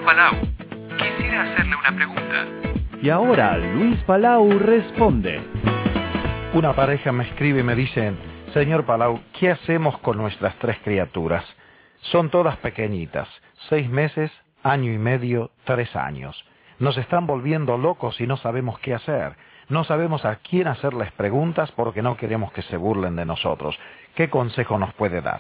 Palau. Quisiera hacerle una pregunta. Y ahora Luis Palau responde. Una pareja me escribe y me dice: señor Palau, ¿qué hacemos con nuestras 3 criaturas? Son todas pequeñitas, 6 meses, año y medio, 3 años. Nos están volviendo locos y no sabemos qué hacer. No sabemos a quién hacerles preguntas porque no queremos que se burlen de nosotros. ¿Qué consejo nos puede dar?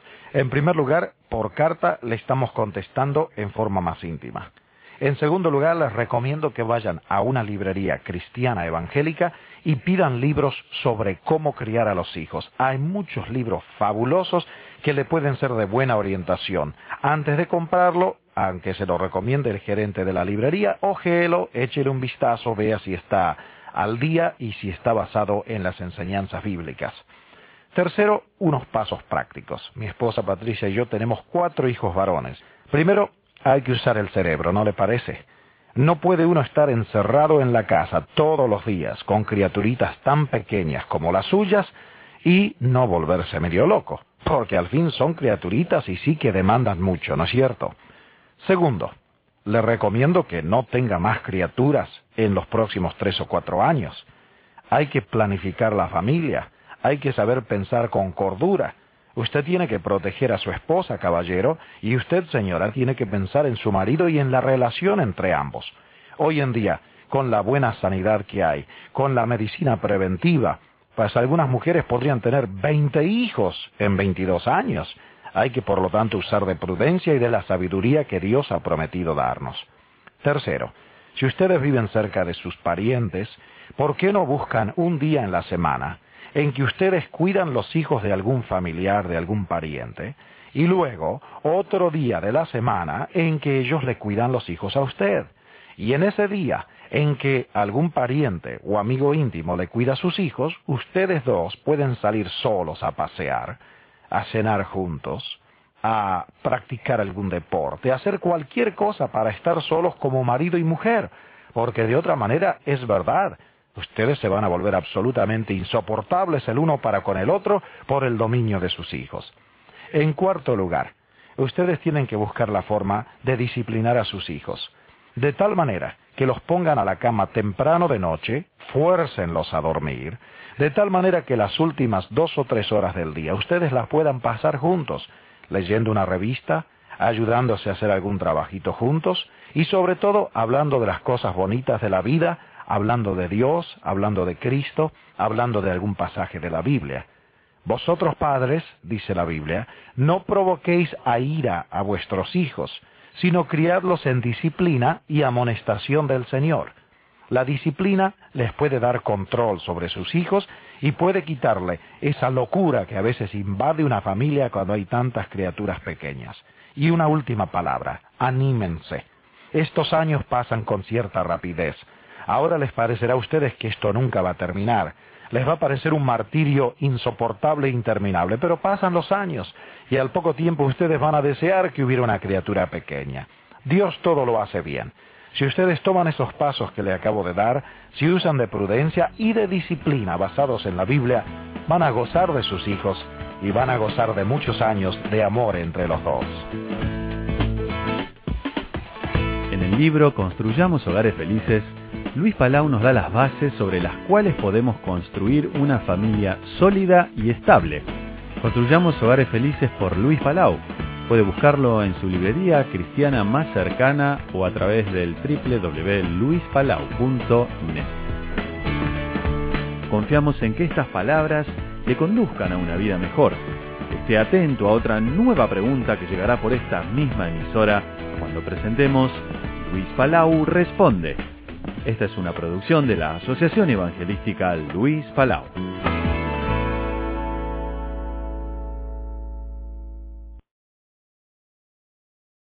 En primer lugar, por carta le estamos contestando en forma más íntima. En segundo lugar, les recomiendo que vayan a una librería cristiana evangélica y pidan libros sobre cómo criar a los hijos. Hay muchos libros fabulosos que le pueden ser de buena orientación. Antes de comprarlo, aunque se lo recomiende el gerente de la librería, ójeelo, échele un vistazo, vea si está al día y si está basado en las enseñanzas bíblicas. Tercero, unos pasos prácticos. Mi esposa Patricia y yo tenemos 4 hijos varones. Primero, hay que usar el cerebro, ¿no le parece? No puede uno estar encerrado en la casa todos los días con criaturitas tan pequeñas como las suyas y no volverse medio loco, porque al fin son criaturitas y sí que demandan mucho, ¿no es cierto? Segundo, le recomiendo que no tenga más criaturas en los próximos 3 o 4 años. Hay que planificar la familia. Hay que saber pensar con cordura. Usted tiene que proteger a su esposa, caballero, y usted, señora, tiene que pensar en su marido y en la relación entre ambos. Hoy en día, con la buena sanidad que hay, con la medicina preventiva, pues algunas mujeres podrían tener 20 hijos en 22 años. Hay que, por lo tanto, usar de prudencia y de la sabiduría que Dios ha prometido darnos. Tercero, si ustedes viven cerca de sus parientes, ¿por qué no buscan un día en la semana en que ustedes cuidan los hijos de algún familiar, de algún pariente, y luego otro día de la semana en que ellos le cuidan los hijos a usted? Y en ese día en que algún pariente o amigo íntimo le cuida a sus hijos, ustedes dos pueden salir solos a pasear, a cenar juntos, a practicar algún deporte, a hacer cualquier cosa para estar solos como marido y mujer, porque de otra manera es verdad, ustedes se van a volver absolutamente insoportables el uno para con el otro por el dominio de sus hijos. En cuarto lugar, ustedes tienen que buscar la forma de disciplinar a sus hijos, de tal manera que los pongan a la cama temprano de noche, fuércenlos a dormir, de tal manera que las últimas 2 o 3 horas del día ustedes las puedan pasar juntos, leyendo una revista, ayudándose a hacer algún trabajito juntos y sobre todo hablando de las cosas bonitas de la vida, hablando de Dios, hablando de Cristo, hablando de algún pasaje de la Biblia. Vosotros padres, dice la Biblia, no provoquéis a ira a vuestros hijos, sino criadlos en disciplina y amonestación del Señor. La disciplina les puede dar control sobre sus hijos y puede quitarle esa locura que a veces invade una familia cuando hay tantas criaturas pequeñas. Y una última palabra, anímense. Estos años pasan con cierta rapidez. Ahora les parecerá a ustedes que esto nunca va a terminar. Les va a parecer un martirio insoportable e interminable, pero pasan los años y al poco tiempo ustedes van a desear que hubiera una criatura pequeña. Dios todo lo hace bien. Si ustedes toman esos pasos que le acabo de dar, si usan de prudencia y de disciplina basados en la Biblia, van a gozar de sus hijos y van a gozar de muchos años de amor entre los dos. En el libro Construyamos Hogares Felices, Luis Palau nos da las bases sobre las cuales podemos construir una familia sólida y estable. Construyamos Hogares Felices por Luis Palau. Puede buscarlo en su librería cristiana más cercana o a través del www.luispalau.net. Confiamos en que estas palabras le conduzcan a una vida mejor. Esté atento a otra nueva pregunta que llegará por esta misma emisora cuando presentemos Luis Palau Responde. Esta es una producción de la Asociación Evangelística Luis Palau.